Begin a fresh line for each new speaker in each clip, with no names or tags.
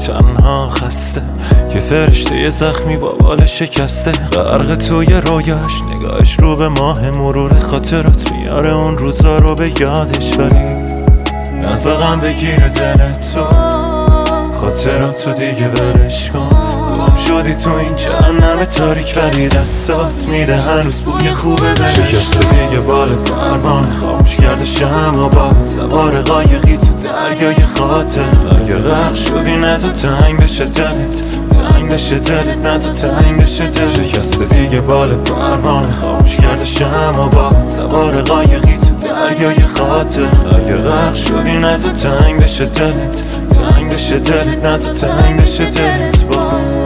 تنها خسته که فرشته یه زخمی با بال شکسته، غرق توی رویاش، نگاهش رو به ماه مرور خاطرات میاره اون روزا رو به یادش، ولی نزاقم بگیره دلت تو، خاطراتو دیگه ولش کن. گم شدی تو این جهنم تاریک ولی دستات میده هنوز بوی خوبه بهش. شکست دیگه بال پروانه خاموش کرده شمع با سوار قایقی تو دریای خاطر. اگه غرق شدی نزا تنگ بشه دلت، تنگ بشه دلت، نزا تنگ بشه دلت. شکست دیگه بال پروانه خاموش کرده شمع با سوار قایقی تو دریای خاطر. اگه غرق شدی نزا تنگ بشه دلت، تنگ بشه دلت، نزا تنگ بشه دلت باز.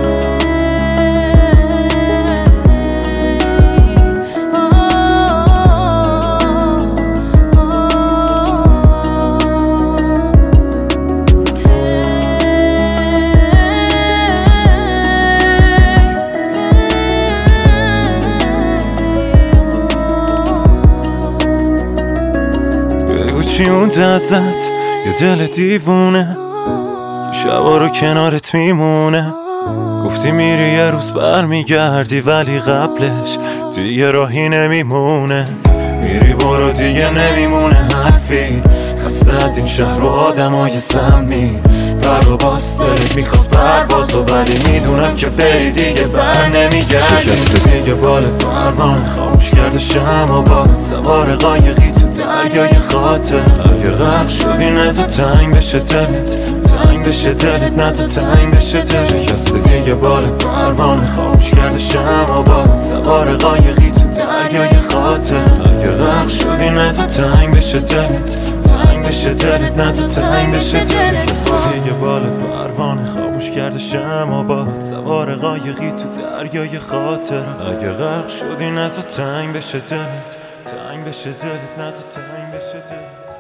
بگو چی اون ازت یه دل دیوونه که شبا رو کنارت میمونه. گفتی میری یه روز برمیگردی ولی قبلش دیگه راهی نمیمونه. میری برو دیگه نمیمونه حرفی، خسته از این شهر و آدمای سمی. پر و باز دلت میخواد پروازو ولی میدونم که بری دیگه بر نمیگردی. شکست دیگه بال پروانه خاموش کرده شمع با سوار قایقی تو دریای خاطر. اگه غرق شدی نزا تنگ بشه دلت، تنگ بشه دلت، نزا تنگ بشه دلت. شکست دیگه بال پروانه خاموش کرده شمع با سوار قایقی تو دریای خاطر. اگه غرق شدی نزا تنگ بشه دلت، تنگ بشه دلت، نزا تنگ بشه دلت. شکست دیگه بال پروانه خاموش کرده شمع با سوار قایقی تو دریای خاطر. اگه غرق شدی نزا تنگ بشه دلت، تنگ بشه دلت، نزا تنگ بشه دلت.